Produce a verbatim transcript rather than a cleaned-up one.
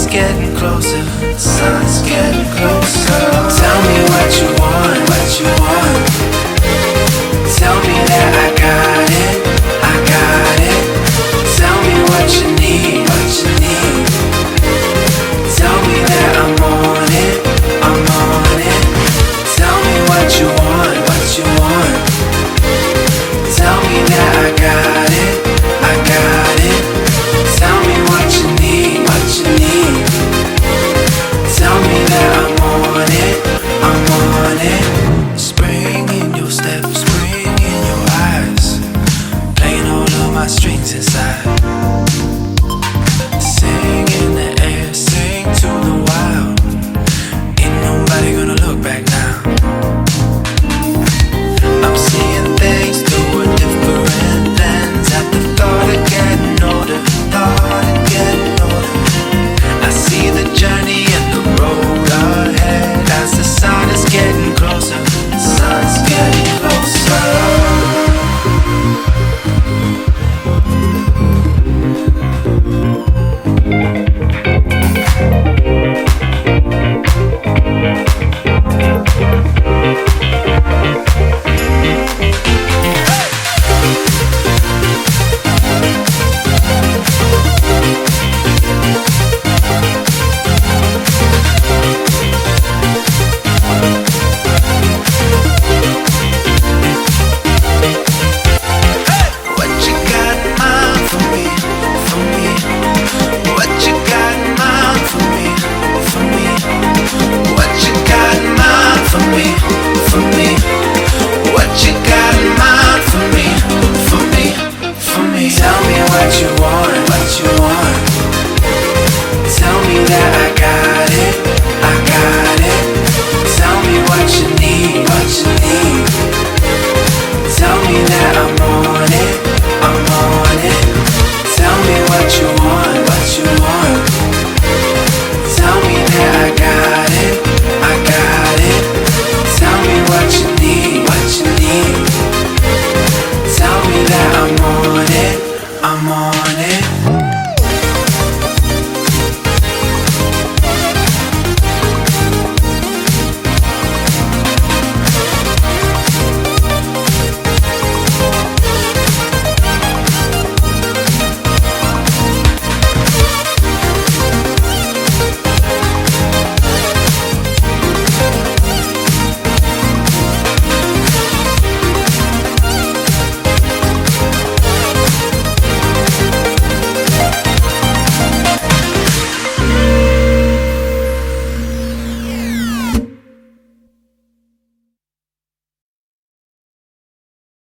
getting closer, the sun's getting closer. Tell me what you want, what you want. Tell me that I got it, I got it. Tell me what you need, what you need. Tell me that I'm on it, I'm on it. Tell me what you want, what you want. Tell me that I got it, I got it. Tell me what you need, what you need. Tell me that I'm on it, I'm on it. Spring in your step, spring in your eyes, playing all of my strings inside. Sing in the air, sing to the wild. Ain't nobody gonna look back now. I'm seeing things through a different lens. At the thought of getting older, thought of getting older. I see the journey and the road ahead. As the sun is getting closer, the sun's getting closer. Tell me what you want, what you want. Tell me that I got it, I got it. Tell me what you need, what you need. Tell me that I'm on it, I'm on it. Tell me what you want, what you want. Tell me that I got it, I got it. Tell me what you need, what you need. Tell me that I'm on it, I'm on it.